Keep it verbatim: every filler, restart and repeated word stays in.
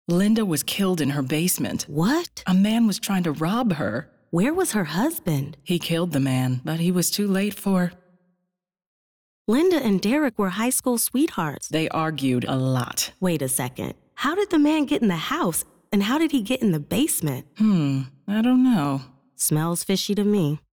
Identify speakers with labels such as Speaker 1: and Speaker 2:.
Speaker 1: Linda was killed in her basement.
Speaker 2: What?
Speaker 1: A man was trying to rob her.
Speaker 2: Where was her husband?
Speaker 1: He killed the man, but he was too late for...
Speaker 2: Linda and Derek were high school sweethearts.
Speaker 1: They argued a lot.
Speaker 2: Wait a second. How did the man get in the house, and how did he get in the basement?
Speaker 1: Hmm, I don't know.
Speaker 2: Smells fishy to me.